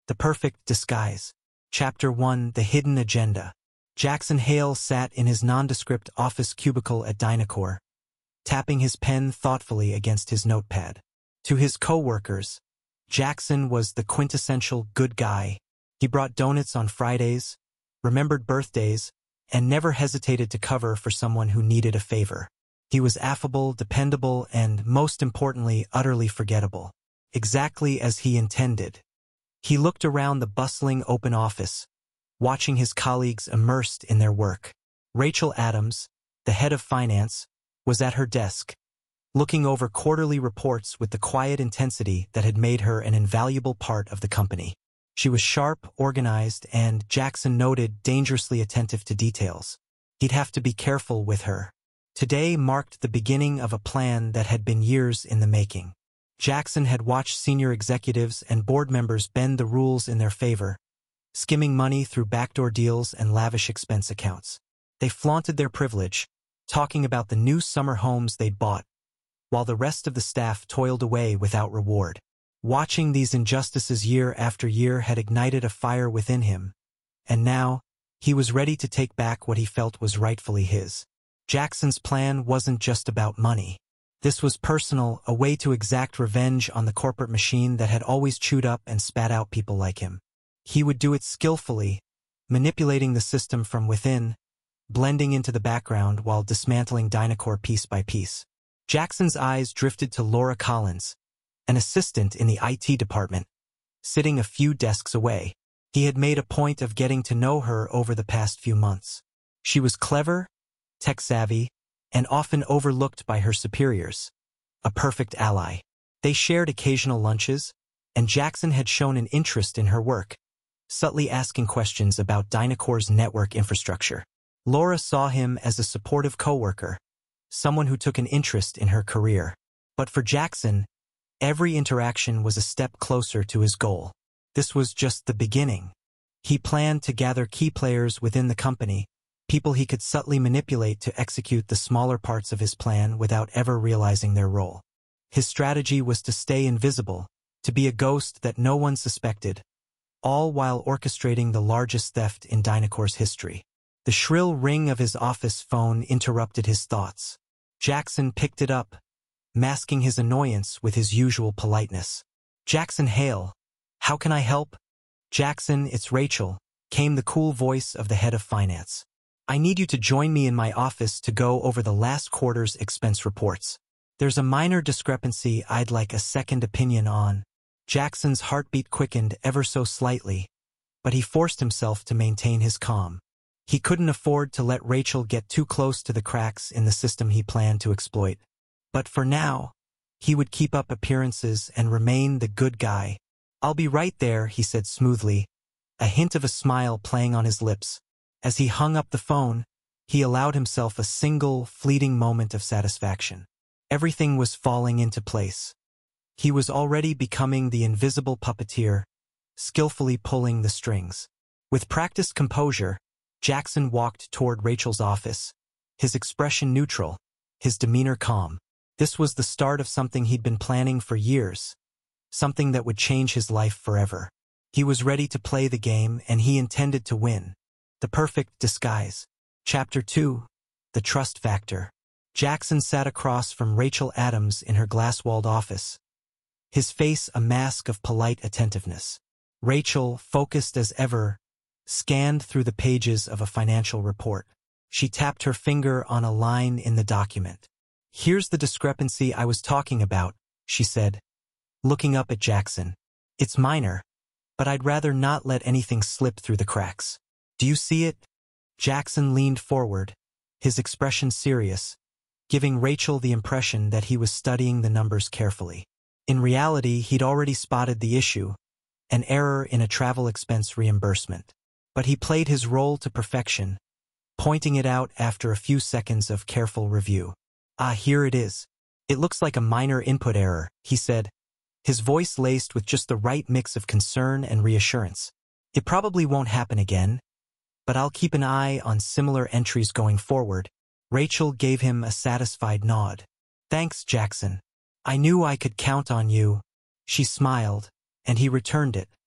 The Perfect Disguise. Chapter 1: The Hidden Agenda. Jackson Hale sat in his nondescript office cubicle at Dynacor, tapping his pen thoughtfully against his notepad. To his co-workers, Jackson was the quintessential good guy. He brought donuts on Fridays, remembered birthdays, and never hesitated to cover for someone who needed a favor. He was affable, dependable, and, most importantly, utterly forgettable. Exactly as he intended. He looked around the bustling open office, watching his colleagues immersed in their work. Rachel Adams, the head of finance, was at her desk, looking over quarterly reports with the quiet intensity that had made her an invaluable part of the company. She was sharp, organized, and, Jackson noted, dangerously attentive to details. He'd have to be careful with her. Today marked the beginning of a plan that had been years in the making. Jackson had watched senior executives and board members bend the rules in their favor, skimming money through backdoor deals and lavish expense accounts. They flaunted their privilege, talking about the new summer homes they'd bought, while the rest of the staff toiled away without reward. Watching these injustices year after year had ignited a fire within him, and now, he was ready to take back what he felt was rightfully his. Jackson's plan wasn't just about money. This was personal, a way to exact revenge on the corporate machine that had always chewed up and spat out people like him. He would do it skillfully, manipulating the system from within, blending into the background while dismantling Dynacor piece by piece. Jackson's eyes drifted to Laura Collins, an assistant in the IT department, sitting a few desks away. He had made a point of getting to know her over the past few months. She was clever, tech-savvy, and often overlooked by her superiors. A perfect ally. They shared occasional lunches, and Jackson had shown an interest in her work, subtly asking questions about Dynacor's network infrastructure. Laura saw him as a supportive coworker, someone who took an interest in her career. But for Jackson, every interaction was a step closer to his goal. This was just the beginning. He planned to gather key players within the company, people he could subtly manipulate to execute the smaller parts of his plan without ever realizing their role. His strategy was to stay invisible, to be a ghost that no one suspected, all while orchestrating the largest theft in Dynacor's history. The shrill ring of his office phone interrupted his thoughts. Jackson picked it up, masking his annoyance with his usual politeness. "Jackson Hale, how can I help?" "Jackson, it's Rachel," came the cool voice of the head of finance. "I need you to join me in my office to go over the last quarter's expense reports. There's a minor discrepancy I'd like a second opinion on." Jackson's heartbeat quickened ever so slightly, but he forced himself to maintain his calm. He couldn't afford to let Rachel get too close to the cracks in the system he planned to exploit. But for now, he would keep up appearances and remain the good guy. "I'll be right there," he said smoothly, a hint of a smile playing on his lips. As he hung up the phone, he allowed himself a single, fleeting moment of satisfaction. Everything was falling into place. He was already becoming the invisible puppeteer, skillfully pulling the strings. With practiced composure, Jackson walked toward Rachel's office, his expression neutral, his demeanor calm. This was the start of something he'd been planning for years, something that would change his life forever. He was ready to play the game, and he intended to win. The Perfect Disguise. Chapter 2: The Trust Factor. Jackson sat across from Rachel Adams in her glass-walled office, his face a mask of polite attentiveness. Rachel, focused as ever, scanned through the pages of a financial report. She tapped her finger on a line in the document. "Here's the discrepancy I was talking about," she said, looking up at Jackson. "It's minor, but I'd rather not let anything slip through the cracks. Do you see it?" Jackson leaned forward, his expression serious, giving Rachel the impression that he was studying the numbers carefully. In reality, he'd already spotted the issue, an error in a travel expense reimbursement. But he played his role to perfection, pointing it out after a few seconds of careful review. "Ah, here it is. It looks like a minor input error," he said, his voice laced with just the right mix of concern and reassurance. "It probably won't happen again, but I'll keep an eye on similar entries going forward." Rachel gave him a satisfied nod. "Thanks, Jackson. I knew I could count on you." She smiled, and he returned it,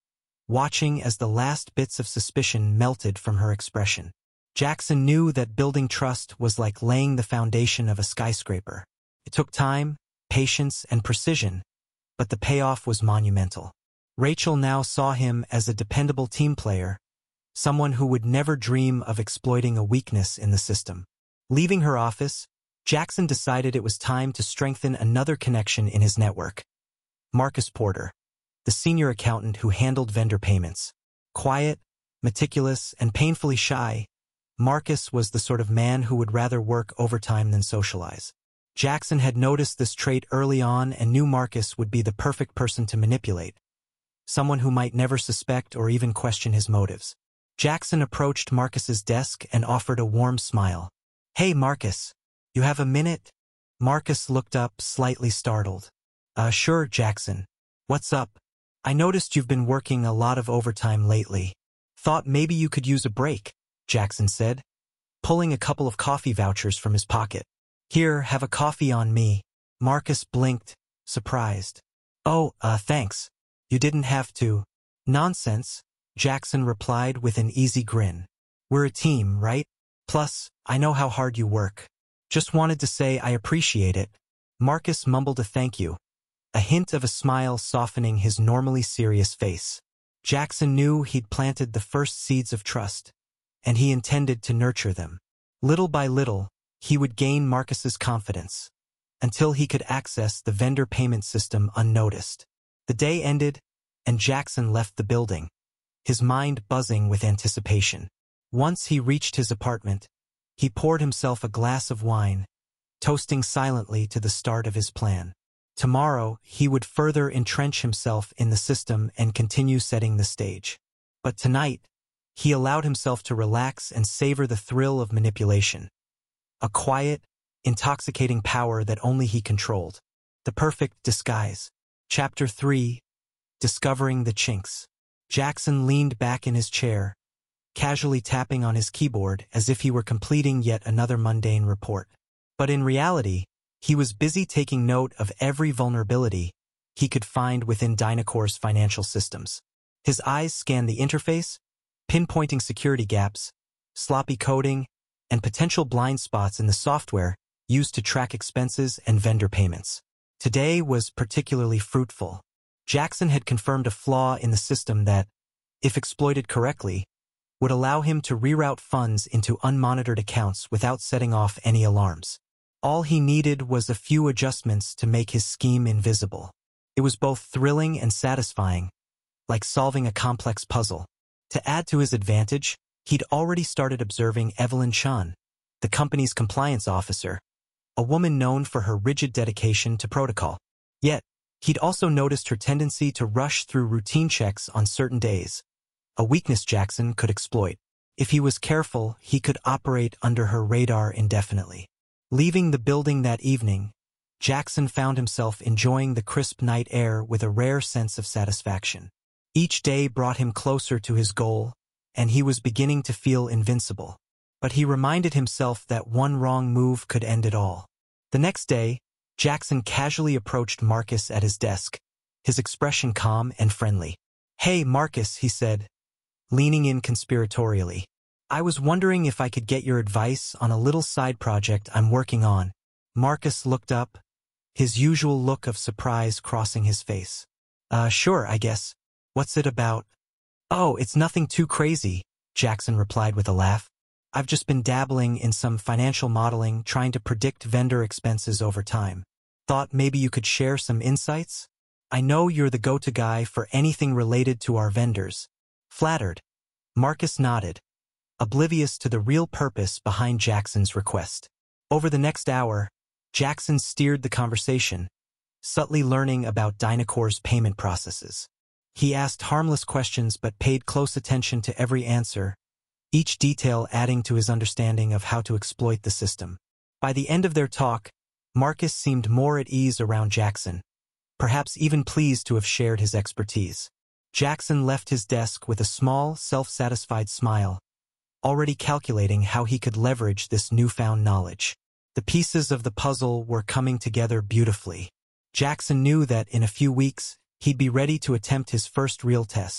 watching as the last bits of suspicion melted from her expression. Jackson knew that building trust was like laying the foundation of a skyscraper. It took time, patience, and precision, but the payoff was monumental. Rachel now saw him as a dependable team player, someone who would never dream of exploiting a weakness in the system. Leaving her office, Jackson decided it was time to strengthen another connection in his network. Marcus Porter, the senior accountant who handled vendor payments. Quiet, meticulous, and painfully shy, Marcus was the sort of man who would rather work overtime than socialize. Jackson had noticed this trait early on and knew Marcus would be the perfect person to manipulate, someone who might never suspect or even question his motives. Jackson approached Marcus's desk and offered a warm smile. "Hey, Marcus, you have a minute?" Marcus looked up, slightly startled. Sure, Jackson. What's up? I noticed you've been working a lot of overtime lately. Thought maybe you could use a break," Jackson said, pulling a couple of coffee vouchers from his pocket. "Here, have a coffee on me." Marcus blinked, surprised. "Oh, thanks. You didn't have to." "Nonsense," Jackson replied with an easy grin. "We're a team, right? Plus, I know how hard you work. Just wanted to say I appreciate it." Marcus mumbled a thank you, a hint of a smile softening his normally serious face. Jackson knew he'd planted the first seeds of trust, and he intended to nurture them. Little by little, he would gain Marcus's confidence, until he could access the vendor payment system unnoticed. The day ended, and Jackson left the building, his mind buzzing with anticipation. Once he reached his apartment, he poured himself a glass of wine, toasting silently to the start of his plan. Tomorrow, he would further entrench himself in the system and continue setting the stage. But tonight, he allowed himself to relax and savor the thrill of manipulation. A quiet, intoxicating power that only he controlled. The perfect disguise. Chapter 3. Discovering the Chinks. Jackson leaned back in his chair, casually tapping on his keyboard as if he were completing yet another mundane report. But in reality, he was busy taking note of every vulnerability he could find within Dynacor's financial systems. His eyes scanned the interface, pinpointing security gaps, sloppy coding, and potential blind spots in the software used to track expenses and vendor payments. Today was particularly fruitful. Jackson had confirmed a flaw in the system that, if exploited correctly, would allow him to reroute funds into unmonitored accounts without setting off any alarms. All he needed was a few adjustments to make his scheme invisible. It was both thrilling and satisfying, like solving a complex puzzle. To add to his advantage, he'd already started observing Evelyn Chan, the company's compliance officer, a woman known for her rigid dedication to protocol. Yet, he'd also noticed her tendency to rush through routine checks on certain days, a weakness Jackson could exploit. If he was careful, he could operate under her radar indefinitely. Leaving the building that evening, Jackson found himself enjoying the crisp night air with a rare sense of satisfaction. Each day brought him closer to his goal, and he was beginning to feel invincible. But he reminded himself that one wrong move could end it all. The next day, Jackson casually approached Marcus at his desk, his expression calm and friendly. "Hey, Marcus," he said, leaning in conspiratorially. "I was wondering if I could get your advice on a little side project I'm working on." Marcus looked up, his usual look of surprise crossing his face. Sure, I guess. What's it about?" "Oh, it's nothing too crazy," Jackson replied with a laugh. "I've just been dabbling in some financial modeling, trying to predict vendor expenses over time. Thought maybe you could share some insights? I know you're the go-to guy for anything related to our vendors." Flattered, Marcus nodded, oblivious to the real purpose behind Jackson's request. Over the next hour, Jackson steered the conversation, subtly learning about Dynacor's payment processes. He asked harmless questions but paid close attention to every answer, each detail adding to his understanding of how to exploit the system. By the end of their talk, Marcus seemed more at ease around Jackson, perhaps even pleased to have shared his expertise. Jackson left his desk with a small, self-satisfied smile, already calculating how he could leverage this newfound knowledge. The pieces of the puzzle were coming together beautifully. Jackson knew that in a few weeks, he'd be ready to attempt his first real test,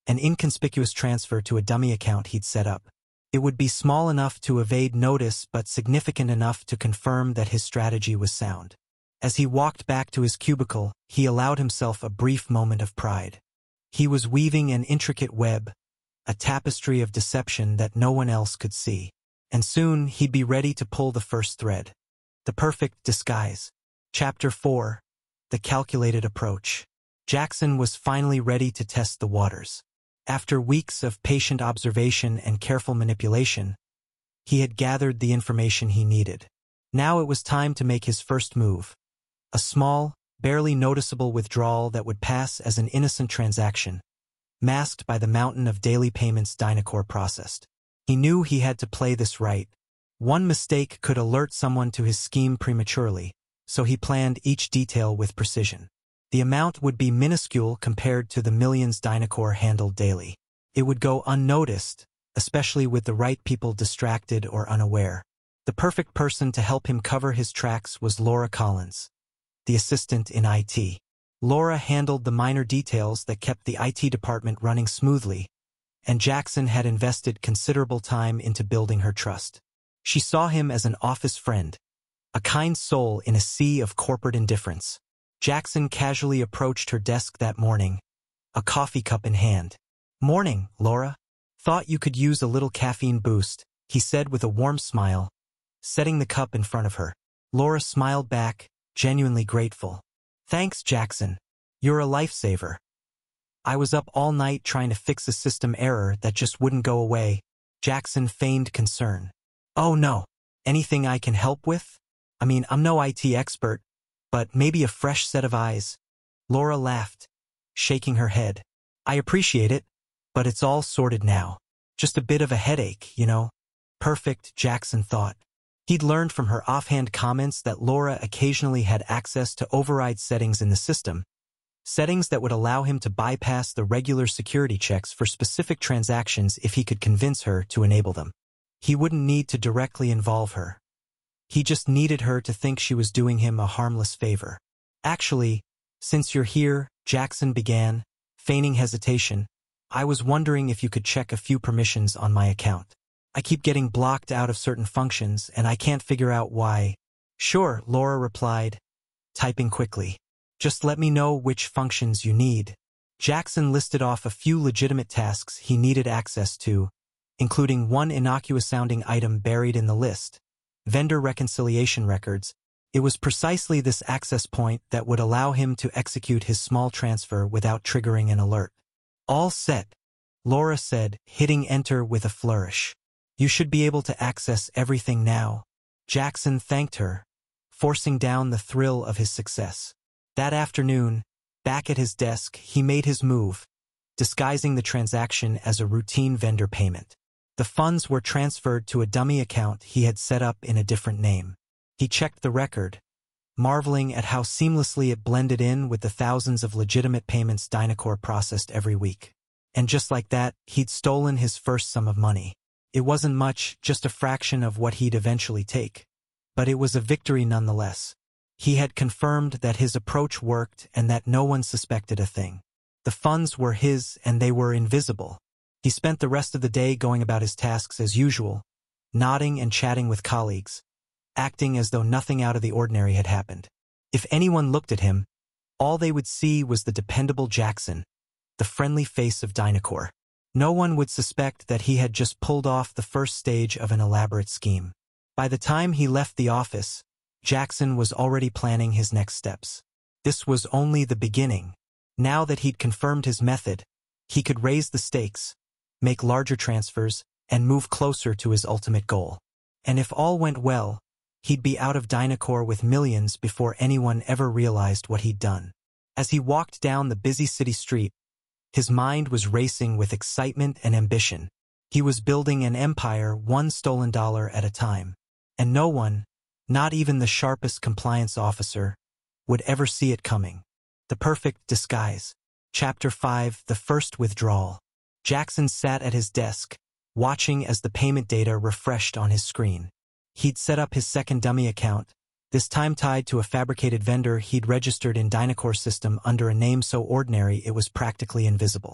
an inconspicuous transfer to a dummy account he'd set up. It would be small enough to evade notice but significant enough to confirm that his strategy was sound. As he walked back to his cubicle, he allowed himself a brief moment of pride. He was weaving an intricate web, a tapestry of deception that no one else could see. And soon he'd be ready to pull the first thread. The perfect disguise. Chapter 4. The calculated approach. Jackson was finally ready to test the waters. After weeks of patient observation and careful manipulation, he had gathered the information he needed. Now it was time to make his first move. A small, barely noticeable withdrawal that would pass as an innocent transaction, masked by the mountain of daily payments Dynacor processed. He knew he had to play this right. One mistake could alert someone to his scheme prematurely, so he planned each detail with precision. The amount would be minuscule compared to the millions Dynacor handled daily. It would go unnoticed, especially with the right people distracted or unaware. The perfect person to help him cover his tracks was Laura Collins, the assistant in IT. Laura handled the minor details that kept the IT department running smoothly, and Jackson had invested considerable time into building her trust. She saw him as an office friend, a kind soul in a sea of corporate indifference. Jackson casually approached her desk that morning, a coffee cup in hand. "Morning, Laura. Thought you could use a little caffeine boost," he said with a warm smile, setting the cup in front of her. Laura smiled back, genuinely grateful. "Thanks, Jackson. You're a lifesaver. I was up all night trying to fix a system error that just wouldn't go away." Jackson feigned concern. "Oh no. Anything I can help with? I mean, I'm no IT expert, but maybe a fresh set of eyes." Laura laughed, shaking her head. "I appreciate it, but it's all sorted now. Just a bit of a headache, you know." Perfect, Jackson thought. He'd learned from her offhand comments that Laura occasionally had access to override settings in the system, settings that would allow him to bypass the regular security checks for specific transactions if he could convince her to enable them. He wouldn't need to directly involve her. He just needed her to think she was doing him a harmless favor. "Actually, since you're here," Jackson began, feigning hesitation, "I was wondering if you could check a few permissions on my account. I keep getting blocked out of certain functions and I can't figure out why." "Sure," Laura replied, typing quickly. "Just let me know which functions you need." Jackson listed off a few legitimate tasks he needed access to, including one innocuous-sounding item buried in the list: vendor reconciliation records. It was precisely this access point that would allow him to execute his small transfer without triggering an alert. "All set," Laura said, hitting enter with a flourish. "You should be able to access everything now." Jackson thanked her, forcing down the thrill of his success. That afternoon, back at his desk, he made his move, disguising the transaction as a routine vendor payment. The funds were transferred to a dummy account he had set up in a different name. He checked the record, marveling at how seamlessly it blended in with the thousands of legitimate payments Dynacor processed every week. And just like that, he'd stolen his first sum of money. It wasn't much, just a fraction of what he'd eventually take. But it was a victory nonetheless. He had confirmed that his approach worked and that no one suspected a thing. The funds were his and they were invisible. He spent the rest of the day going about his tasks as usual, nodding and chatting with colleagues, acting as though nothing out of the ordinary had happened. If anyone looked at him, all they would see was the dependable Jackson, the friendly face of Dynacor. No one would suspect that he had just pulled off the first stage of an elaborate scheme. By the time he left the office, Jackson was already planning his next steps. This was only the beginning. Now that he'd confirmed his method, he could raise the stakes, make larger transfers, and move closer to his ultimate goal. And if all went well, he'd be out of Dynacor with millions before anyone ever realized what he'd done. As he walked down the busy city street, his mind was racing with excitement and ambition. He was building an empire one stolen dollar at a time. And no one, not even the sharpest compliance officer, would ever see it coming. The perfect disguise. Chapter 5: The First Withdrawal. Jackson sat at his desk, watching as the payment data refreshed on his screen. He'd set up his second dummy account, this time tied to a fabricated vendor he'd registered in Dynacor's system under a name so ordinary it was practically invisible.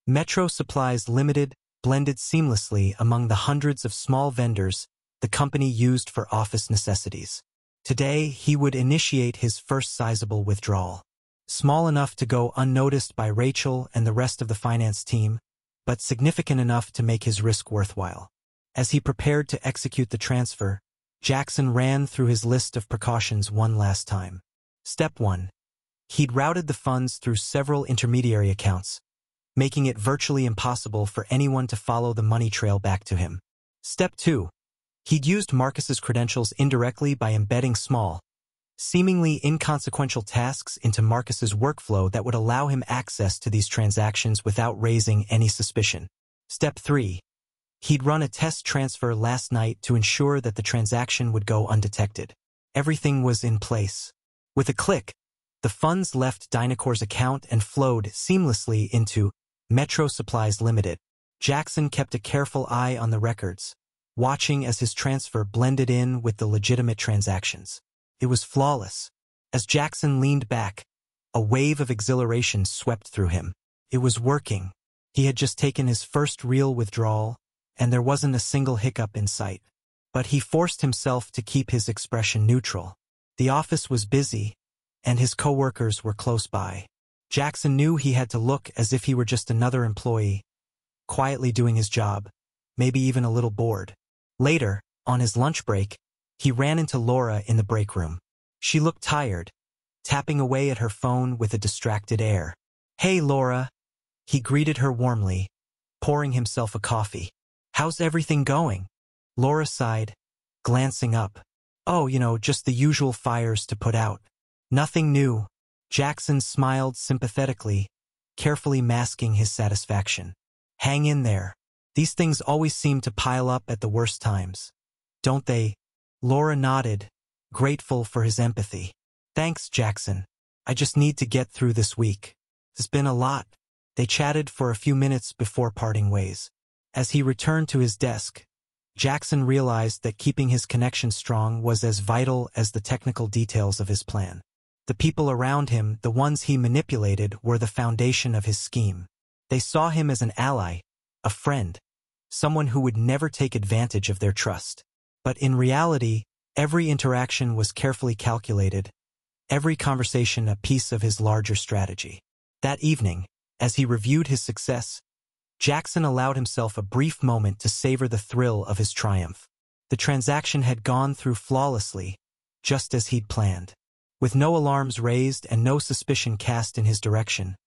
Metro Supplies Limited blended seamlessly among the hundreds of small vendors the company used for office necessities. Today, he would initiate his first sizable withdrawal. Small enough to go unnoticed by Rachel and the rest of the finance team, but significant enough to make his risk worthwhile. As he prepared to execute the transfer, Jackson ran through his list of precautions one last time. Step 1. He'd routed the funds through several intermediary accounts, making it virtually impossible for anyone to follow the money trail back to him. Step 2. He'd used Marcus's credentials indirectly by embedding small, seemingly inconsequential tasks into Marcus's workflow that would allow him access to these transactions without raising any suspicion. Step 3. He'd run a test transfer last night to ensure that the transaction would go undetected. Everything was in place. With a click, the funds left Dynacor's account and flowed seamlessly into Metro Supplies Limited. Jackson kept a careful eye on the records, watching as his transfer blended in with the legitimate transactions. It was flawless. As Jackson leaned back, a wave of exhilaration swept through him. It was working. He had just taken his first real withdrawal, and there wasn't a single hiccup in sight. But he forced himself to keep his expression neutral. The office was busy, and his coworkers were close by. Jackson knew he had to look as if he were just another employee, quietly doing his job, maybe even a little bored. Later, on his lunch break, he ran into Laura in the break room. She looked tired, tapping away at her phone with a distracted air. "Hey, Laura." He greeted her warmly, pouring himself a coffee. "How's everything going?" Laura sighed, glancing up. "Oh, just the usual fires to put out. Nothing new." Jackson smiled sympathetically, carefully masking his satisfaction. "Hang in there. These things always seem to pile up at the worst times, don't they?" Laura nodded, grateful for his empathy. "Thanks, Jackson. I just need to get through this week. It's been a lot." They chatted for a few minutes before parting ways. As he returned to his desk, Jackson realized that keeping his connection strong was as vital as the technical details of his plan. The people around him, the ones he manipulated, were the foundation of his scheme. They saw him as an ally, a friend, someone who would never take advantage of their trust. But in reality, every interaction was carefully calculated, every conversation a piece of his larger strategy. That evening, as he reviewed his success, Jackson allowed himself a brief moment to savor the thrill of his triumph. The transaction had gone through flawlessly, just as he'd planned. With no alarms raised and no suspicion cast in his direction,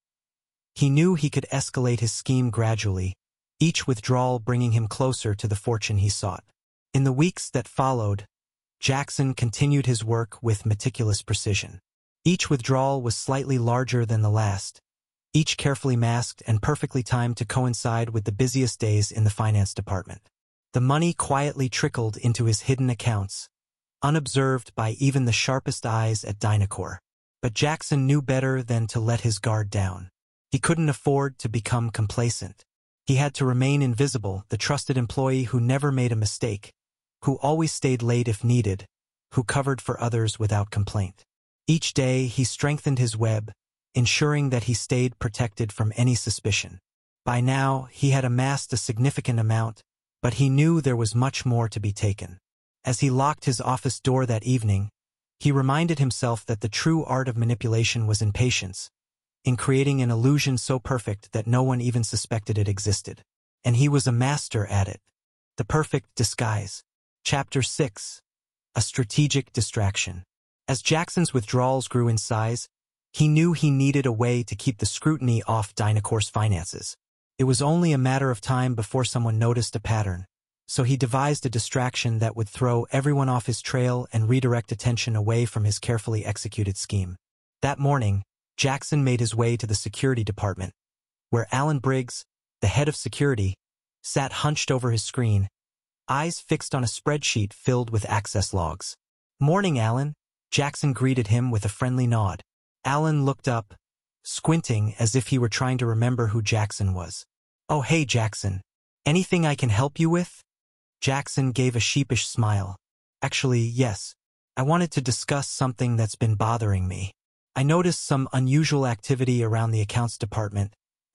he knew he could escalate his scheme gradually, each withdrawal bringing him closer to the fortune he sought. In the weeks that followed, Jackson continued his work with meticulous precision. Each withdrawal was slightly larger than the last, each carefully masked and perfectly timed to coincide with the busiest days in the finance department. The money quietly trickled into his hidden accounts, unobserved by even the sharpest eyes at Dynacor. But Jackson knew better than to let his guard down. He couldn't afford to become complacent. He had to remain invisible, the trusted employee who never made a mistake, who always stayed late if needed, who covered for others without complaint. Each day he strengthened his web, ensuring that he stayed protected from any suspicion. By now, he had amassed a significant amount, but he knew there was much more to be taken. As he locked his office door that evening, he reminded himself that the true art of manipulation was in patience, in creating an illusion so perfect that no one even suspected it existed. And he was a master at it. The perfect disguise. Chapter 6. A strategic distraction. As Jackson's withdrawals grew in size, he knew he needed a way to keep the scrutiny off Dynacor's finances. It was only a matter of time before someone noticed a pattern, so he devised a distraction that would throw everyone off his trail and redirect attention away from his carefully executed scheme. That morning, Jackson made his way to the security department, where Alan Briggs, the head of security, sat hunched over his screen, eyes fixed on a spreadsheet filled with access logs. "Morning, Alan," Jackson greeted him with a friendly nod. Alan looked up, squinting as if he were trying to remember who Jackson was. "Oh, hey, Jackson. Anything I can help you with?" Jackson gave a sheepish smile. "Actually, yes. I wanted to discuss something that's been bothering me. I noticed some unusual activity around the accounts department,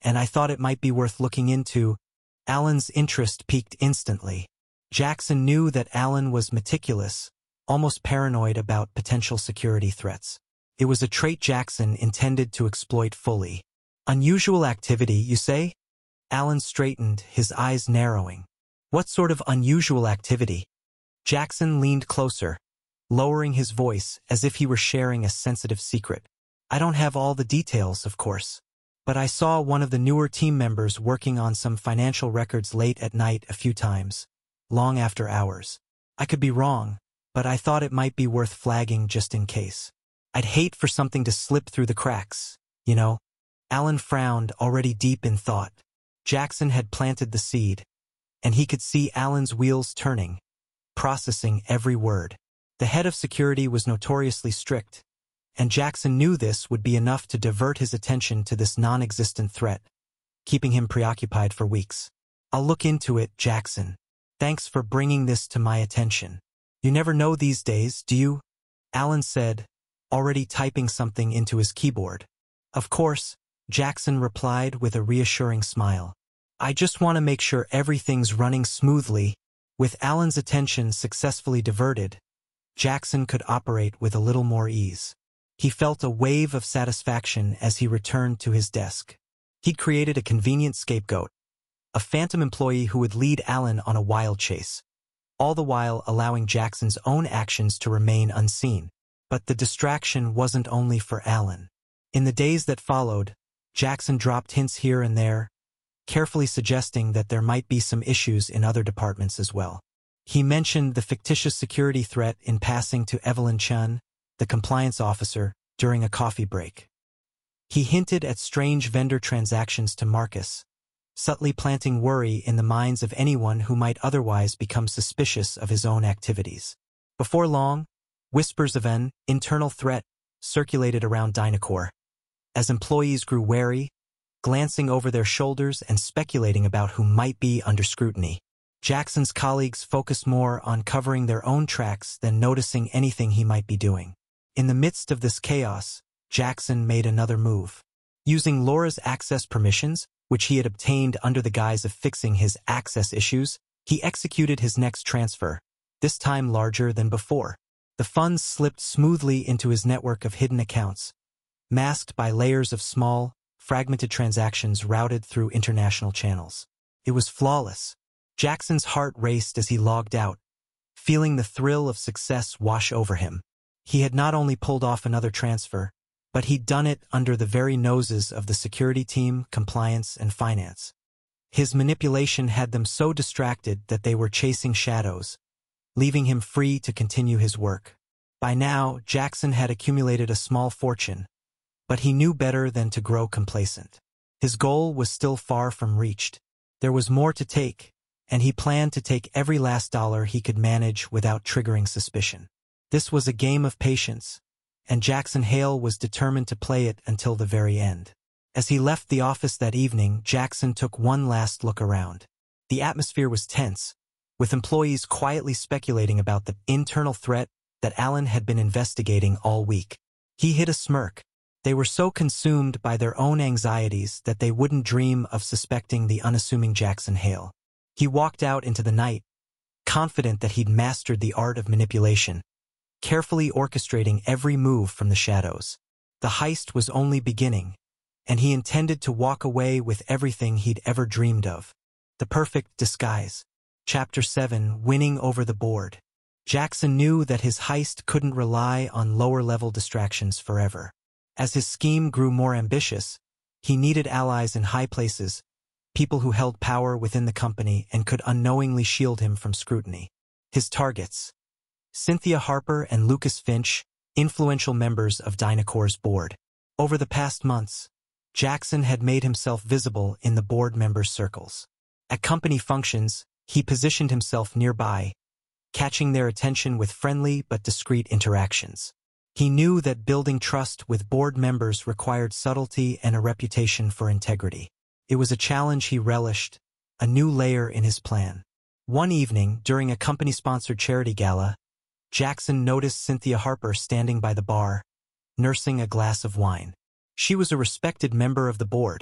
and I thought it might be worth looking into." Alan's interest piqued instantly. Jackson knew that Alan was meticulous, almost paranoid about potential security threats. It was a trait Jackson intended to exploit fully. "Unusual activity, you say?" Alan straightened, his eyes narrowing. "What sort of unusual activity?" Jackson leaned closer, lowering his voice as if he were sharing a sensitive secret. "I don't have all the details, of course, but I saw one of the newer team members working on some financial records late at night a few times, long after hours. I could be wrong, but I thought it might be worth flagging just in case. I'd hate for something to slip through the cracks, you know." Alan frowned, already deep in thought. Jackson had planted the seed, and he could see Alan's wheels turning, processing every word. The head of security was notoriously strict, and Jackson knew this would be enough to divert his attention to this non-existent threat, keeping him preoccupied for weeks. "I'll look into it, Jackson. Thanks for bringing this to my attention. You never know these days, do you?" Alan said, already typing something into his keyboard. "Of course," Jackson replied with a reassuring smile. "I just want to make sure everything's running smoothly." With Alan's attention successfully diverted, Jackson could operate with a little more ease. He felt a wave of satisfaction as he returned to his desk. He'd created a convenient scapegoat, a phantom employee who would lead Alan on a wild chase, all the while allowing Jackson's own actions to remain unseen. But the distraction wasn't only for Alan. In the days that followed, Jackson dropped hints here and there, carefully suggesting that there might be some issues in other departments as well. He mentioned the fictitious security threat in passing to Evelyn Chun, the compliance officer, during a coffee break. He hinted at strange vendor transactions to Marcus, subtly planting worry in the minds of anyone who might otherwise become suspicious of his own activities. Before long, whispers of an internal threat circulated around Dynacor. As employees grew wary, glancing over their shoulders and speculating about who might be under scrutiny, Jackson's colleagues focused more on covering their own tracks than noticing anything he might be doing. In the midst of this chaos, Jackson made another move. Using Laura's access permissions, which he had obtained under the guise of fixing his access issues, he executed his next transfer, this time larger than before. The funds slipped smoothly into his network of hidden accounts, masked by layers of small, fragmented transactions routed through international channels. It was flawless. Jackson's heart raced as he logged out, feeling the thrill of success wash over him. He had not only pulled off another transfer, but he'd done it under the very noses of the security team, compliance, and finance. His manipulation had them so distracted that they were chasing shadows, leaving him free to continue his work. By now, Jackson had accumulated a small fortune, but he knew better than to grow complacent. His goal was still far from reached. There was more to take, and he planned to take every last dollar he could manage without triggering suspicion. This was a game of patience, and Jackson Hale was determined to play it until the very end. As he left the office that evening, Jackson took one last look around. The atmosphere was tense, with employees quietly speculating about the internal threat that Alan had been investigating all week. He hid a smirk. They were so consumed by their own anxieties that they wouldn't dream of suspecting the unassuming Jackson Hale. He walked out into the night, confident that he'd mastered the art of manipulation, carefully orchestrating every move from the shadows. The heist was only beginning, and he intended to walk away with everything he'd ever dreamed of. The perfect disguise. Chapter 7: Winning over the board. Jackson knew that his heist couldn't rely on lower-level distractions forever. As his scheme grew more ambitious, he needed allies in high places, people who held power within the company and could unknowingly shield him from scrutiny. His targets: Cynthia Harper and Lucas Finch, influential members of Dynacor's board. Over the past months, Jackson had made himself visible in the board members' circles. At company functions, he positioned himself nearby, catching their attention with friendly but discreet interactions. He knew that building trust with board members required subtlety and a reputation for integrity. It was a challenge he relished, a new layer in his plan. One evening, during a company-sponsored charity gala, Jackson noticed Cynthia Harper standing by the bar, nursing a glass of wine. She was a respected member of the board,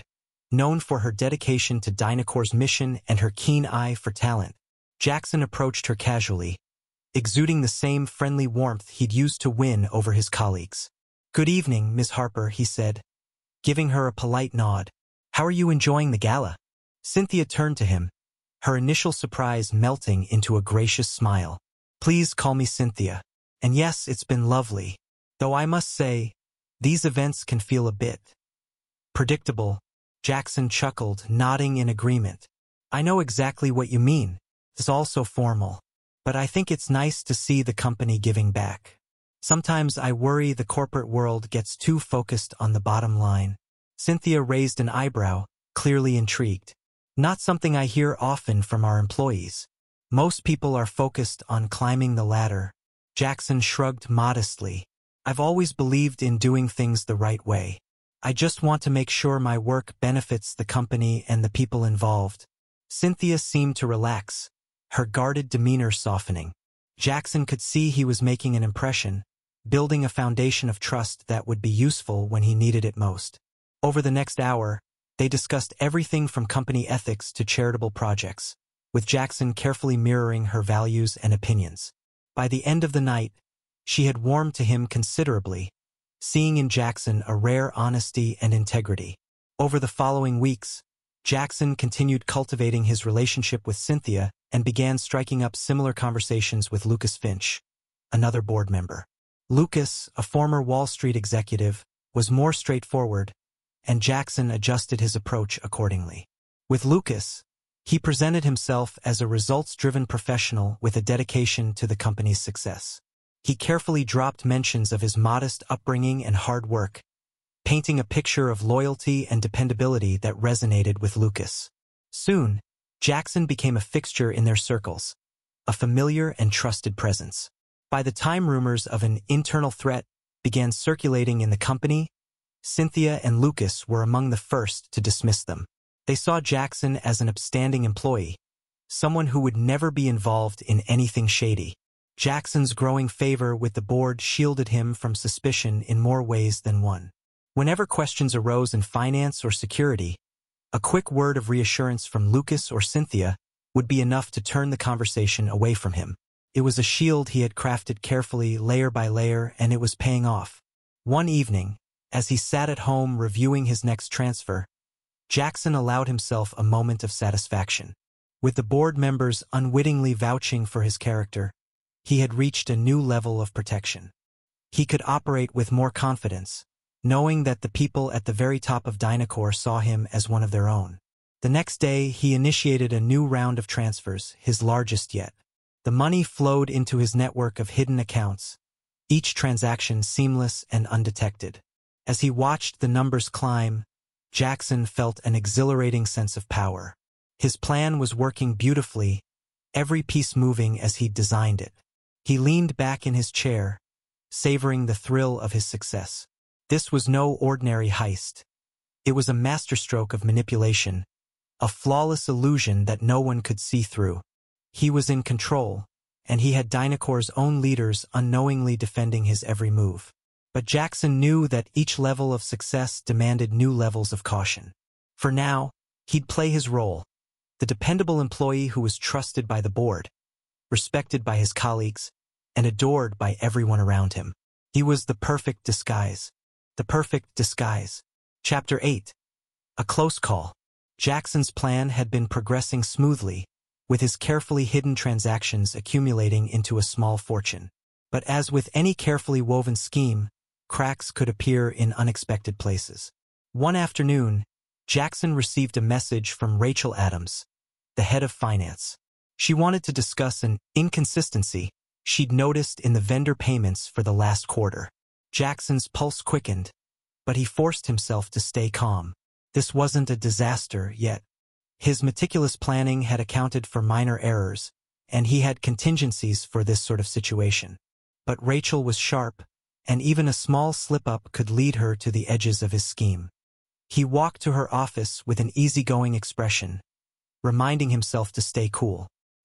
Known for her dedication to Dynacor's mission and her keen eye for talent, Jackson approached her casually, exuding the same friendly warmth he'd used to win over his colleagues. "Good evening, Miss Harper," he said, giving her a polite nod. "How are you enjoying the gala?" Cynthia turned to him, her initial surprise melting into a gracious smile. "Please call me Cynthia. And yes, it's been lovely. Though I must say, these events can feel a bit predictable." Jackson chuckled, nodding in agreement. "I know exactly what you mean. It's all so formal. But I think it's nice to see the company giving back. Sometimes I worry the corporate world gets too focused on the bottom line." Cynthia raised an eyebrow, clearly intrigued. "Not something I hear often from our employees. Most people are focused on climbing the ladder." Jackson shrugged modestly. "I've always believed in doing things the right way. I just want to make sure my work benefits the company and the people involved." Cynthia seemed to relax, her guarded demeanor softening. Jackson could see he was making an impression, building a foundation of trust that would be useful when he needed it most. Over the next hour, they discussed everything from company ethics to charitable projects, with Jackson carefully mirroring her values and opinions. By the end of the night, she had warmed to him considerably, seeing in Jackson a rare honesty and integrity. Over the following weeks, Jackson continued cultivating his relationship with Cynthia and began striking up similar conversations with Lucas Finch, another board member. Lucas, a former Wall Street executive, was more straightforward, and Jackson adjusted his approach accordingly. With Lucas, he presented himself as a results-driven professional with a dedication to the company's success. He carefully dropped mentions of his modest upbringing and hard work, painting a picture of loyalty and dependability that resonated with Lucas. Soon, Jackson became a fixture in their circles, a familiar and trusted presence. By the time rumors of an internal threat began circulating in the company, Cynthia and Lucas were among the first to dismiss them. They saw Jackson as an upstanding employee, someone who would never be involved in anything shady. Jackson's growing favor with the board shielded him from suspicion in more ways than one. Whenever questions arose in finance or security, a quick word of reassurance from Lucas or Cynthia would be enough to turn the conversation away from him. It was a shield he had crafted carefully, layer by layer, and it was paying off. One evening, as he sat at home reviewing his next transfer, Jackson allowed himself a moment of satisfaction. With the board members unwittingly vouching for his character, he had reached a new level of protection. He could operate with more confidence, knowing that the people at the very top of Dynacor saw him as one of their own. The next day, he initiated a new round of transfers, his largest yet. The money flowed into his network of hidden accounts, each transaction seamless and undetected. As he watched the numbers climb, Jackson felt an exhilarating sense of power. His plan was working beautifully, every piece moving as he'd designed it. He leaned back in his chair, savoring the thrill of his success. This was no ordinary heist. It was a masterstroke of manipulation, a flawless illusion that no one could see through. He was in control, and he had Dynacor's own leaders unknowingly defending his every move. But Jackson knew that each level of success demanded new levels of caution. For now, he'd play his role, the dependable employee who was trusted by the board, respected by his colleagues, and adored by everyone around him. He was the perfect disguise. The perfect disguise. Chapter 8. A close call. Jackson's plan had been progressing smoothly, with his carefully hidden transactions accumulating into a small fortune. But as with any carefully woven scheme, cracks could appear in unexpected places. One afternoon, Jackson received a message from Rachel Adams, the head of finance. She wanted to discuss an inconsistency she'd noticed in the vendor payments for the last quarter. Jackson's pulse quickened, but he forced himself to stay calm. This wasn't a disaster yet. His meticulous planning had accounted for minor errors, and he had contingencies for this sort of situation. But Rachel was sharp, and even a small slip-up could lead her to the edges of his scheme. He walked to her office with an easygoing expression, reminding himself to stay cool.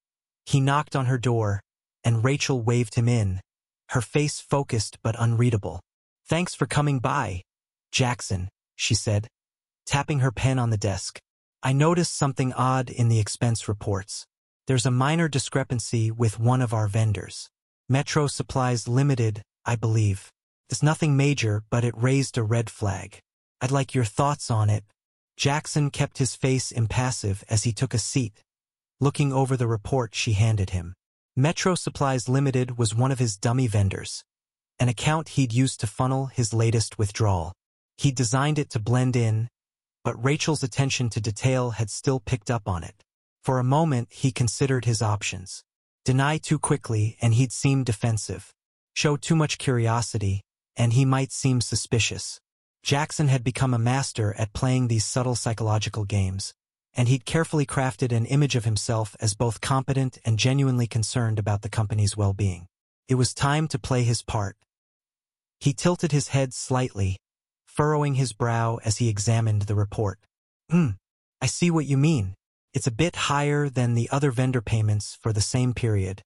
He knocked on her door, and Rachel waved him in, her face focused but unreadable. "Thanks for coming by, Jackson," she said. tapping her pen on the desk. I noticed something odd in the expense reports. There's a minor discrepancy with one of our vendors. Metro Supplies Limited, I believe. It's nothing major, but it raised a red flag. I'd like your thoughts on it. Jackson kept his face impassive as he took a seat, looking over the report she handed him. Metro Supplies Limited was one of his dummy vendors, an account he'd used to funnel his latest withdrawal. He'd designed it to blend in, but Rachel's attention to detail had still picked up on it. For a moment, he considered his options. Deny too quickly, and he'd seem defensive. Show too much curiosity, and he might seem suspicious. Jackson had become a master at playing these subtle psychological games, and he'd carefully crafted an image of himself as both competent and genuinely concerned about the company's well-being. It was time to play his part. He tilted his head slightly, furrowing his brow as he examined the report. I see what you mean. It's a bit higher than the other vendor payments for the same period.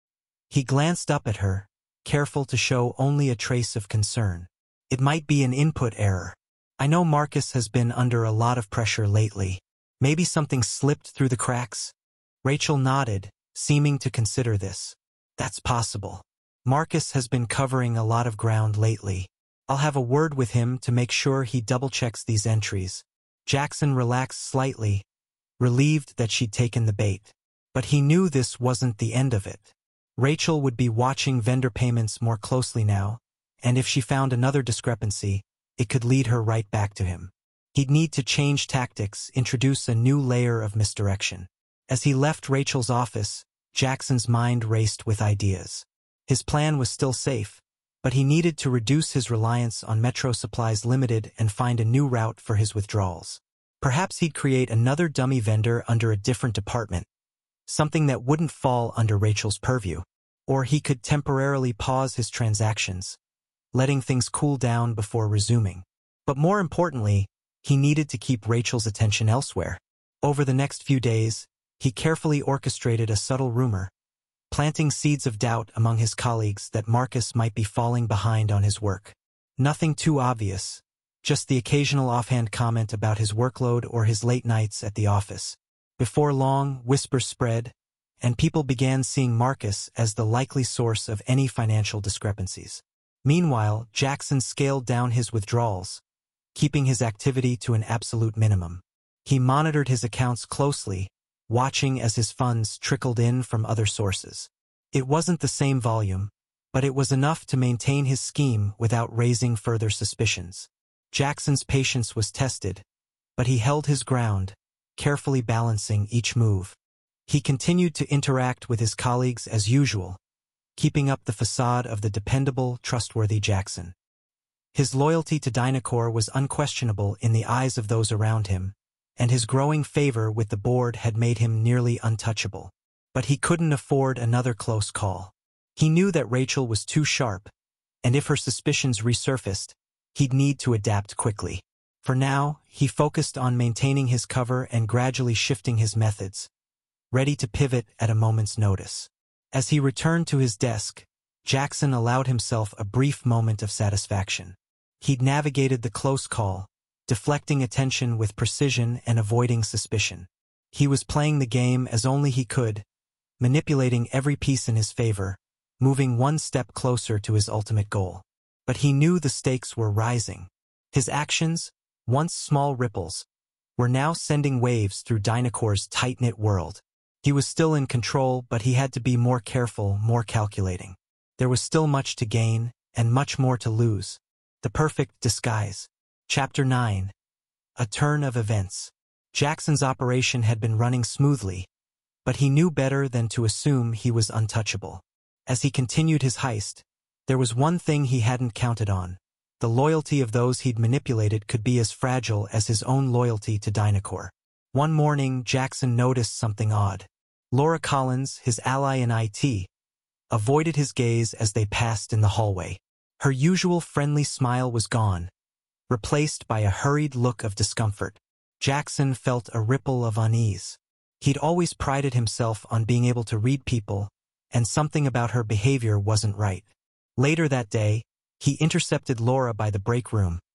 He glanced up at her, careful to show only a trace of concern. It might be an input error. I know Marcus has been under a lot of pressure lately. Maybe something slipped through the cracks? Rachel nodded, seeming to consider this. That's possible. Marcus has been covering a lot of ground lately. I'll have a word with him to make sure he double-checks these entries. Jackson relaxed slightly, relieved that she'd taken the bait. But he knew this wasn't the end of it. Rachel would be watching vendor payments more closely now, and if she found another discrepancy, it could lead her right back to him. He'd need to change tactics, introduce a new layer of misdirection. As he left Rachel's office, Jackson's mind raced with ideas. His plan was still safe, but he needed to reduce his reliance on Metro Supplies Limited and find a new route for his withdrawals. Perhaps he'd create another dummy vendor under a different department, something that wouldn't fall under Rachel's purview. Or he could temporarily pause his transactions, letting things cool down before resuming. But more importantly, he needed to keep Rachel's attention elsewhere. Over the next few days, he carefully orchestrated a subtle rumor, planting seeds of doubt among his colleagues that Marcus might be falling behind on his work. Nothing too obvious, just the occasional offhand comment about his workload or his late nights at the office. Before long, whispers spread, and people began seeing Marcus as the likely source of any financial discrepancies. Meanwhile, Jackson scaled down his withdrawals, keeping his activity to an absolute minimum. He monitored his accounts closely, watching as his funds trickled in from other sources. It wasn't the same volume, but it was enough to maintain his scheme without raising further suspicions. Jackson's patience was tested, but he held his ground, carefully balancing each move. He continued to interact with his colleagues as usual, keeping up the facade of the dependable, trustworthy Jackson. His loyalty to Dynacor was unquestionable in the eyes of those around him, and his growing favor with the board had made him nearly untouchable. But he couldn't afford another close call. He knew that Rachel was too sharp, and if her suspicions resurfaced, he'd need to adapt quickly. For now, he focused on maintaining his cover and gradually shifting his methods, ready to pivot at a moment's notice. As he returned to his desk, Jackson allowed himself a brief moment of satisfaction. He'd navigated the close call, deflecting attention with precision and avoiding suspicion. He was playing the game as only he could, manipulating every piece in his favor, moving one step closer to his ultimate goal. But he knew the stakes were rising. His actions, once small ripples, were now sending waves through Dynacor's tight-knit world. He was still in control, but he had to be more careful, more calculating. There was still much to gain, and much more to lose. The perfect disguise. Chapter 9. A turn of events. Jackson's operation had been running smoothly, but he knew better than to assume he was untouchable. As he continued his heist, there was one thing he hadn't counted on. The loyalty of those he'd manipulated could be as fragile as his own loyalty to Dynacor. One morning, Jackson noticed something odd. Laura Collins, his ally in IT, avoided his gaze as they passed in the hallway. Her usual friendly smile was gone, replaced by a hurried look of discomfort. Jackson felt a ripple of unease. He'd always prided himself on being able to read people, and something about her behavior wasn't right. Later that day, he intercepted Laura by the break room,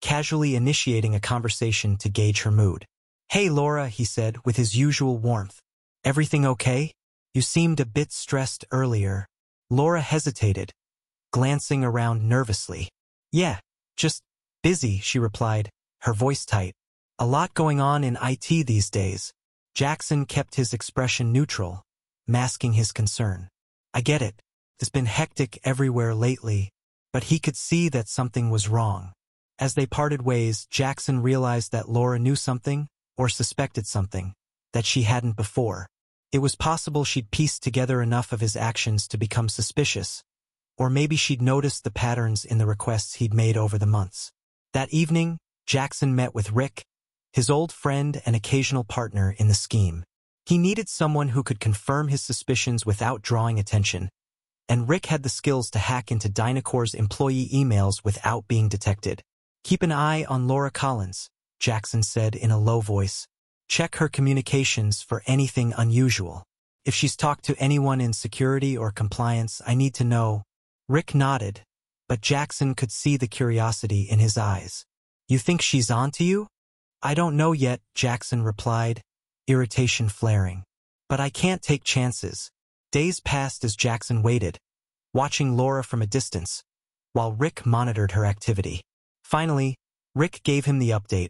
casually initiating a conversation to gauge her mood. "Hey, Laura," he said with his usual warmth. "Everything okay? You seemed a bit stressed earlier." Laura hesitated, glancing around nervously. "Yeah, just busy," she replied, her voice tight. "A lot going on in IT these days." Jackson kept his expression neutral, masking his concern. "I get it. It's been hectic everywhere lately," but he could see that something was wrong. As they parted ways, Jackson realized that Laura knew something, or suspected something, that she hadn't before. It was possible she'd pieced together enough of his actions to become suspicious, or maybe she'd noticed the patterns in the requests he'd made over the months. That evening, Jackson met with Rick, his old friend and occasional partner in the scheme. He needed someone who could confirm his suspicions without drawing attention, and Rick had the skills to hack into Dynacor's employee emails without being detected. "Keep an eye on Laura Collins," Jackson said in a low voice. "Check her communications for anything unusual. If she's talked to anyone in security or compliance, I need to know." Rick nodded, but Jackson could see the curiosity in his eyes. "You think she's on to you?" "I don't know yet," Jackson replied, irritation flaring. "But I can't take chances." Days passed as Jackson waited, watching Laura from a distance, while Rick monitored her activity. Finally, Rick gave him the update.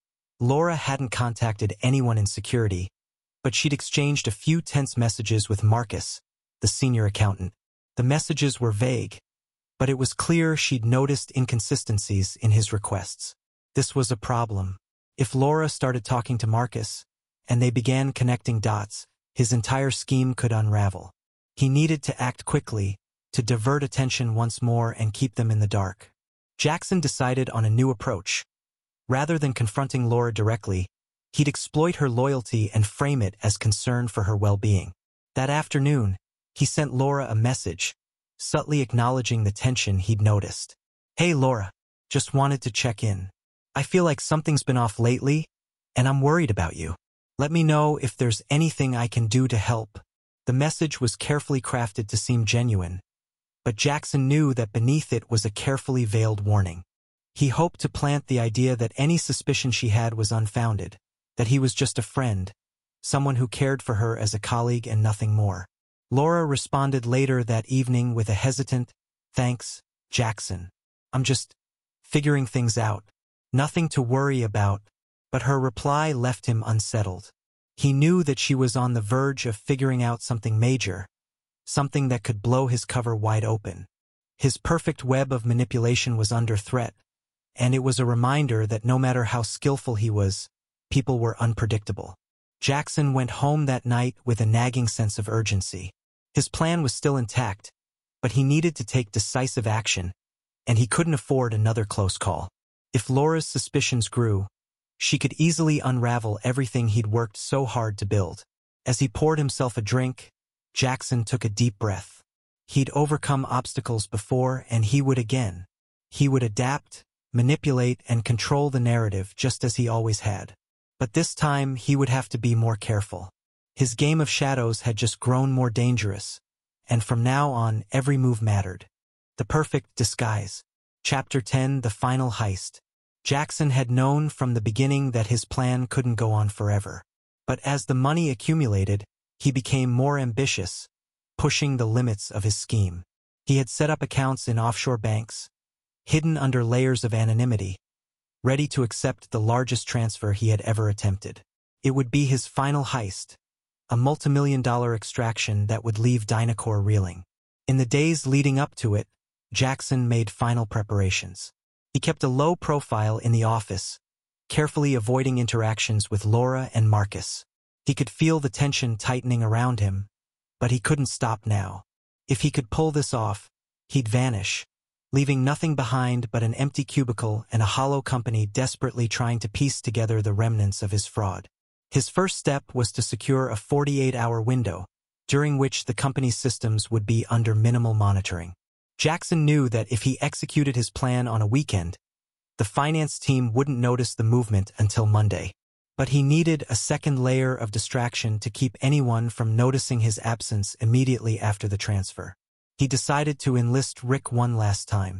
Laura hadn't contacted anyone in security, but she'd exchanged a few tense messages with Marcus, the senior accountant. The messages were vague, but it was clear she'd noticed inconsistencies in his requests. This was a problem. If Laura started talking to Marcus, and they began connecting dots, his entire scheme could unravel. He needed to act quickly, to divert attention once more and keep them in the dark. Jackson decided on a new approach. Rather than confronting Laura directly, he'd exploit her loyalty and frame it as concern for her well-being. That afternoon, he sent Laura a message, subtly acknowledging the tension he'd noticed. "Hey Laura, just wanted to check in. I feel like something's been off lately, and I'm worried about you. Let me know if there's anything I can do to help." The message was carefully crafted to seem genuine, but Jackson knew that beneath it was a carefully veiled warning. He hoped to plant the idea that any suspicion she had was unfounded, that he was just a friend, someone who cared for her as a colleague and nothing more. Laura responded later that evening with a hesitant, "Thanks, Jackson. I'm just figuring things out. Nothing to worry about." But her reply left him unsettled. He knew that she was on the verge of figuring out something major, something that could blow his cover wide open. His perfect web of manipulation was under threat, and it was a reminder that no matter how skillful he was, people were unpredictable. Jackson went home that night with a nagging sense of urgency. His plan was still intact, but he needed to take decisive action, and he couldn't afford another close call. If Laura's suspicions grew, she could easily unravel everything he'd worked so hard to build. As he poured himself a drink, Jackson took a deep breath. He'd overcome obstacles before, and he would again. He would adapt, manipulate, and control the narrative just as he always had. But this time, he would have to be more careful. His game of shadows had just grown more dangerous, and from now on, every move mattered. The perfect disguise. Chapter 10: The Final Heist. Jackson had known from the beginning that his plan couldn't go on forever. But as the money accumulated, he became more ambitious, pushing the limits of his scheme. He had set up accounts in offshore banks, hidden under layers of anonymity, ready to accept the largest transfer he had ever attempted. It would be his final heist, a multimillion-dollar extraction that would leave Dynacor reeling. In the days leading up to it, Jackson made final preparations. He kept a low profile in the office, carefully avoiding interactions with Laura and Marcus. He could feel the tension tightening around him, but he couldn't stop now. If he could pull this off, he'd vanish, leaving nothing behind but an empty cubicle and a hollow company desperately trying to piece together the remnants of his fraud. His first step was to secure a 48-hour window, during which the company's systems would be under minimal monitoring. Jackson knew that if he executed his plan on a weekend, the finance team wouldn't notice the movement until Monday. But he needed a second layer of distraction to keep anyone from noticing his absence immediately after the transfer. He decided to enlist Rick one last time.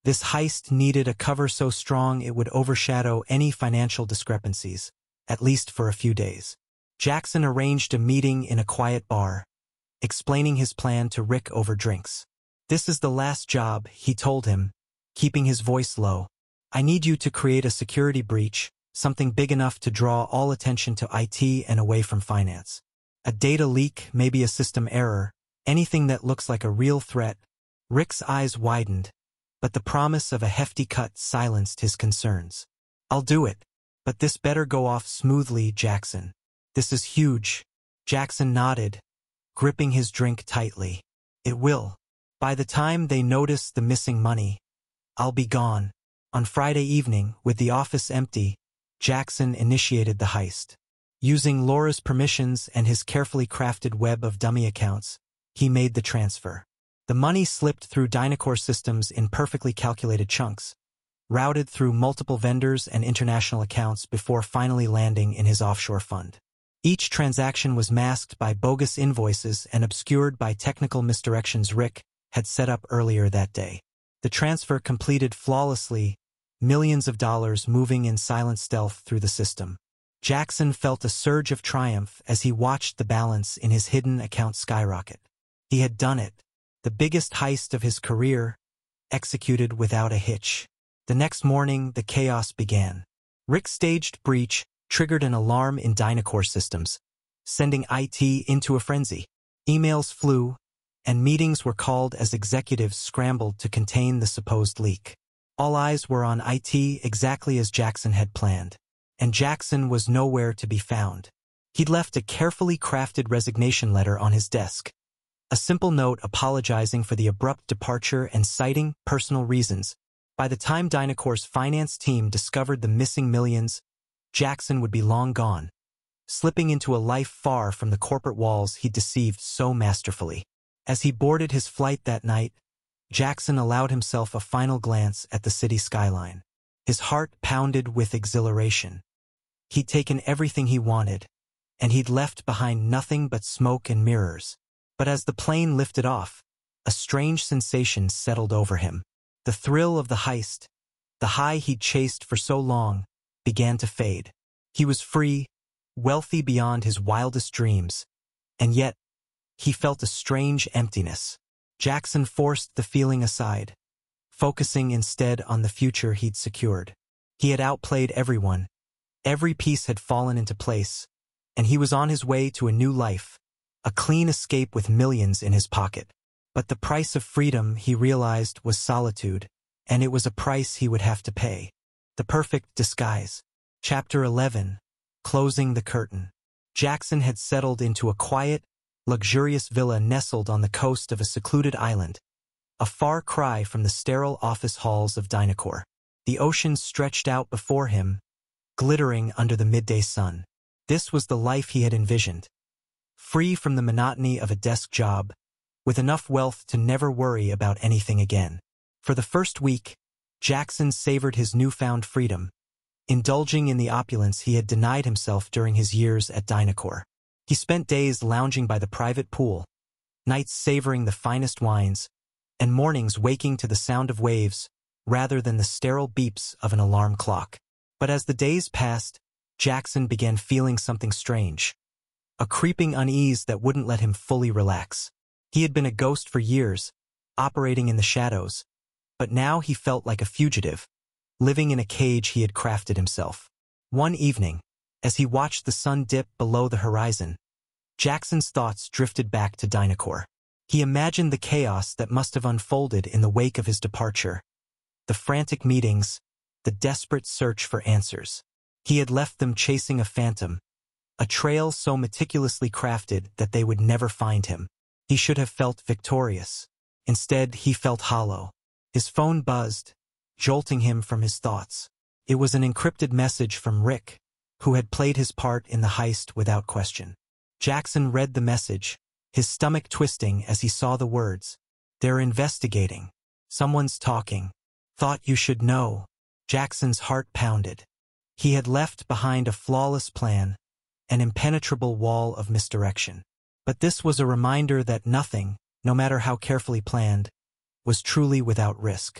This heist needed a cover so strong it would overshadow any financial discrepancies, at least for a few days. Jackson arranged a meeting in a quiet bar, explaining his plan to Rick over drinks. "This is the last job," he told him, keeping his voice low. "I need you to create a security breach, something big enough to draw all attention to IT and away from finance. A data leak, maybe a system error, anything that looks like a real threat." Rick's eyes widened, but the promise of a hefty cut silenced his concerns. "I'll do it, but this better go off smoothly, Jackson. This is huge." Jackson nodded, gripping his drink tightly. "It will. By the time they notice the missing money, I'll be gone." On Friday evening, with the office empty, Jackson initiated the heist. Using Laura's permissions and his carefully crafted web of dummy accounts, he made the transfer. The money slipped through Dynacore systems in perfectly calculated chunks, routed through multiple vendors and international accounts before finally landing in his offshore fund. Each transaction was masked by bogus invoices and obscured by technical misdirections Rick had set up earlier that day. The transfer completed flawlessly, millions of dollars moving in silent stealth through the system. Jackson felt a surge of triumph as he watched the balance in his hidden account skyrocket. He had done it. The biggest heist of his career, executed without a hitch. The next morning, the chaos began. Rick's staged breach triggered an alarm in Dynacore systems, sending IT into a frenzy. Emails flew, and meetings were called as executives scrambled to contain the supposed leak. All eyes were on IT exactly as Jackson had planned, and Jackson was nowhere to be found. He'd left a carefully crafted resignation letter on his desk, a simple note apologizing for the abrupt departure and citing personal reasons. By the time Dynacore's finance team discovered the missing millions, Jackson would be long gone, slipping into a life far from the corporate walls he'd deceived so masterfully. As he boarded his flight that night, Jackson allowed himself a final glance at the city skyline. His heart pounded with exhilaration. He'd taken everything he wanted, and he'd left behind nothing but smoke and mirrors. But as the plane lifted off, a strange sensation settled over him. The thrill of the heist, the high he'd chased for so long, began to fade. He was free, wealthy beyond his wildest dreams, and yet he felt a strange emptiness. Jackson forced the feeling aside, focusing instead on the future he'd secured. He had outplayed everyone, every piece had fallen into place, and he was on his way to a new life, a clean escape with millions in his pocket. But the price of freedom, he realized, was solitude, and it was a price he would have to pay. The perfect disguise. Chapter 11. Closing the curtain. Jackson had settled into a quiet, luxurious villa nestled on the coast of a secluded island, a far cry from the sterile office halls of Dynacore. The ocean stretched out before him, glittering under the midday sun. This was the life he had envisioned. Free from the monotony of a desk job, with enough wealth to never worry about anything again. For the first week, Jackson savored his newfound freedom, indulging in the opulence he had denied himself during his years at Dynacore. He spent days lounging by the private pool, nights savoring the finest wines, and mornings waking to the sound of waves rather than the sterile beeps of an alarm clock. But as the days passed, Jackson began feeling something strange, a creeping unease that wouldn't let him fully relax. He had been a ghost for years, operating in the shadows, but now he felt like a fugitive, living in a cage he had crafted himself. One evening, as he watched the sun dip below the horizon, Jackson's thoughts drifted back to Dynacore. He imagined the chaos that must have unfolded in the wake of his departure, the frantic meetings, the desperate search for answers. He had left them chasing a phantom, a trail so meticulously crafted that they would never find him. He should have felt victorious. Instead, he felt hollow. His phone buzzed, jolting him from his thoughts. It was an encrypted message from Rick, who had played his part in the heist without question. Jackson read the message, his stomach twisting as he saw the words. "They're investigating. Someone's talking. Thought you should know." Jackson's heart pounded. He had left behind a flawless plan, an impenetrable wall of misdirection. But this was a reminder that nothing, no matter how carefully planned, was truly without risk.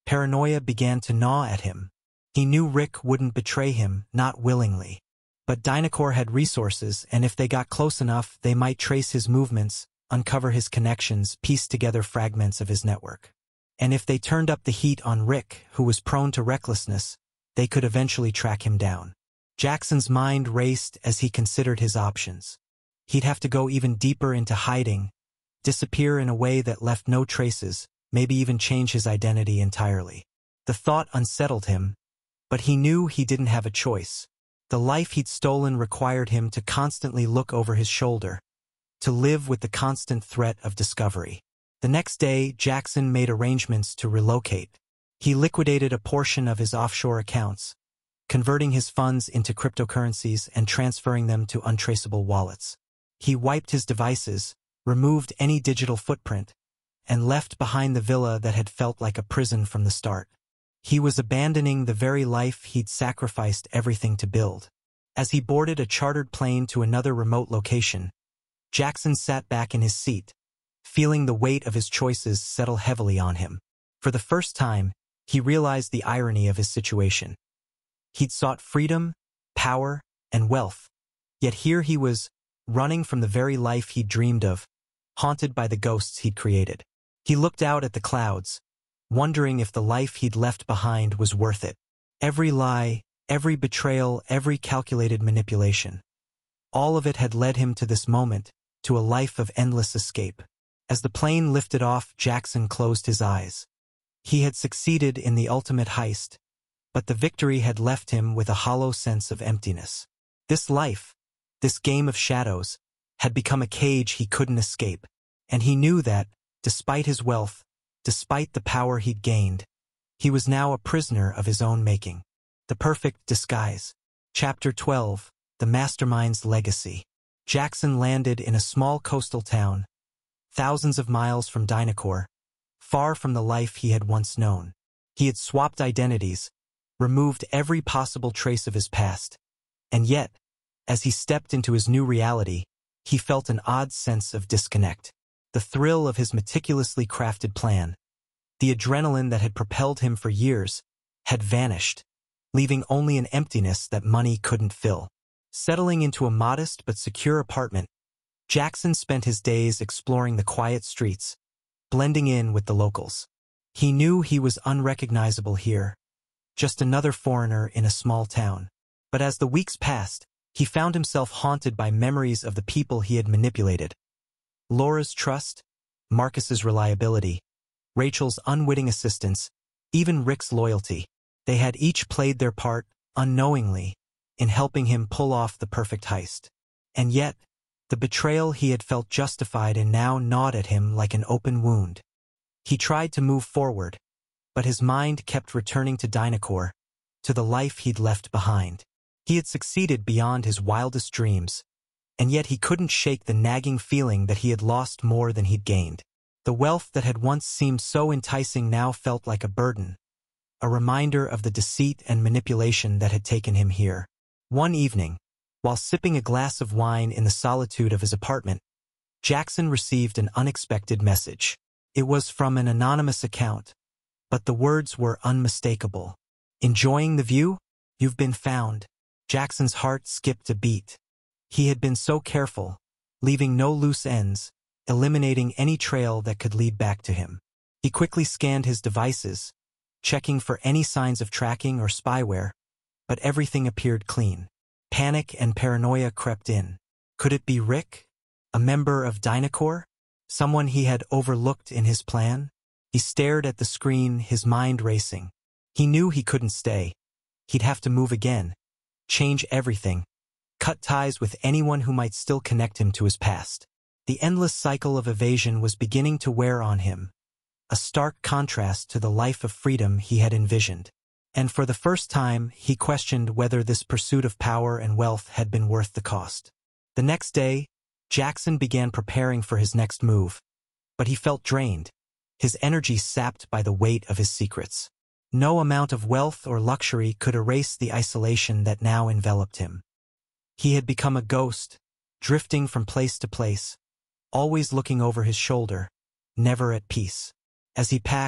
Paranoia began to gnaw at him. He knew Rick wouldn't betray him, not willingly. But Dynacor had resources, and if they got close enough, they might trace his movements, uncover his connections, piece together fragments of his network. And if they turned up the heat on Rick, who was prone to recklessness, they could eventually track him down. Jackson's mind raced as he considered his options. He'd have to go even deeper into hiding, disappear in a way that left no traces, maybe even change his identity entirely. The thought unsettled him, but he knew he didn't have a choice. The life he'd stolen required him to constantly look over his shoulder, to live with the constant threat of discovery. The next day, Jackson made arrangements to relocate. He liquidated a portion of his offshore accounts, converting his funds into cryptocurrencies and transferring them to untraceable wallets. He wiped his devices, removed any digital footprint, and left behind the villa that had felt like a prison from the start. He was abandoning the very life he'd sacrificed everything to build. As he boarded a chartered plane to another remote location, Jackson sat back in his seat, feeling the weight of his choices settle heavily on him. For the first time, he realized the irony of his situation. He'd sought freedom, power, and wealth, yet here he was, running from the very life he'd dreamed of, haunted by the ghosts he'd created. He looked out at the clouds, wondering if the life he'd left behind was worth it. Every lie, every betrayal, every calculated manipulation. All of it had led him to this moment, to a life of endless escape. As the plane lifted off, Jackson closed his eyes. He had succeeded in the ultimate heist, but the victory had left him with a hollow sense of emptiness. This life, this game of shadows, had become a cage he couldn't escape, and he knew that, despite his wealth, despite the power he'd gained, he was now a prisoner of his own making. The perfect disguise. Chapter 12, The Mastermind's Legacy. Jackson landed in a small coastal town, thousands of miles from Dynacor, far from the life he had once known. He had swapped identities, removed every possible trace of his past, and yet, as he stepped into his new reality, he felt an odd sense of disconnect. The thrill of his meticulously crafted plan, the adrenaline that had propelled him for years, had vanished, leaving only an emptiness that money couldn't fill. Settling into a modest but secure apartment, Jackson spent his days exploring the quiet streets, blending in with the locals. He knew he was unrecognizable here, just another foreigner in a small town. But as the weeks passed, he found himself haunted by memories of the people he had manipulated. Laura's trust, Marcus's reliability, Rachel's unwitting assistance, even Rick's loyalty. They had each played their part, unknowingly, in helping him pull off the perfect heist. And yet, the betrayal he had felt justified in now gnawed at him like an open wound. He tried to move forward, but his mind kept returning to Dynacor, to the life he'd left behind. He had succeeded beyond his wildest dreams, and yet he couldn't shake the nagging feeling that he had lost more than he'd gained. The wealth that had once seemed so enticing now felt like a burden, a reminder of the deceit and manipulation that had taken him here. One evening, while sipping a glass of wine in the solitude of his apartment, Jackson received an unexpected message. It was from an anonymous account, but the words were unmistakable. "Enjoying the view? You've been found." Jackson's heart skipped a beat. He had been so careful, leaving no loose ends, eliminating any trail that could lead back to him. He quickly scanned his devices, checking for any signs of tracking or spyware, but everything appeared clean. Panic and paranoia crept in. Could it be Rick? A member of Dynacor? Someone he had overlooked in his plan? He stared at the screen, his mind racing. He knew he couldn't stay. He'd have to move again, change everything, cut ties with anyone who might still connect him to his past. The endless cycle of evasion was beginning to wear on him, a stark contrast to the life of freedom he had envisioned. And for the first time, he questioned whether this pursuit of power and wealth had been worth the cost. The next day, Jackson began preparing for his next move, but he felt drained, his energy sapped by the weight of his secrets. No amount of wealth or luxury could erase the isolation that now enveloped him. He had become a ghost, drifting from place to place, always looking over his shoulder, never at peace. As he packed,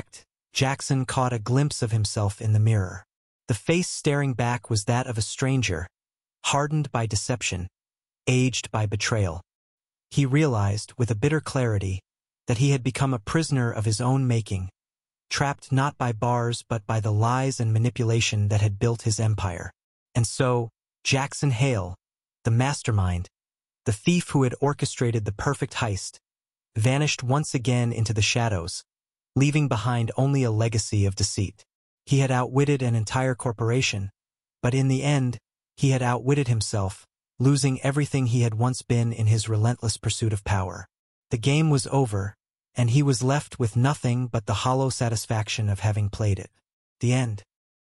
Jackson caught a glimpse of himself in the mirror. The face staring back was that of a stranger, hardened by deception, aged by betrayal. He realized, with a bitter clarity, that he had become a prisoner of his own making, trapped not by bars but by the lies and manipulation that had built his empire. And so, Jackson Hale, the mastermind, the thief who had orchestrated the perfect heist, vanished once again into the shadows, leaving behind only a legacy of deceit. He had outwitted an entire corporation, but in the end, he had outwitted himself, losing everything he had once been in his relentless pursuit of power. The game was over, and he was left with nothing but the hollow satisfaction of having played it. The end.